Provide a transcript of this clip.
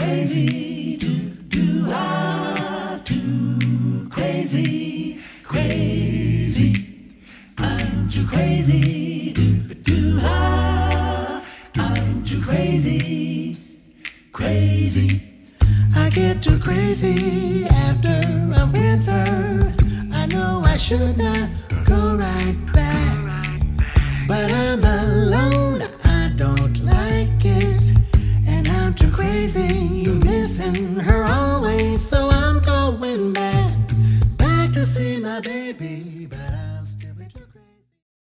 crazy, too crazy, crazy. I'm too crazy, I'm too crazy, crazy. I get too crazy after I'm with her. I know I should not go right back, but I'm alone, I don't like it, and I'm too crazy missing her.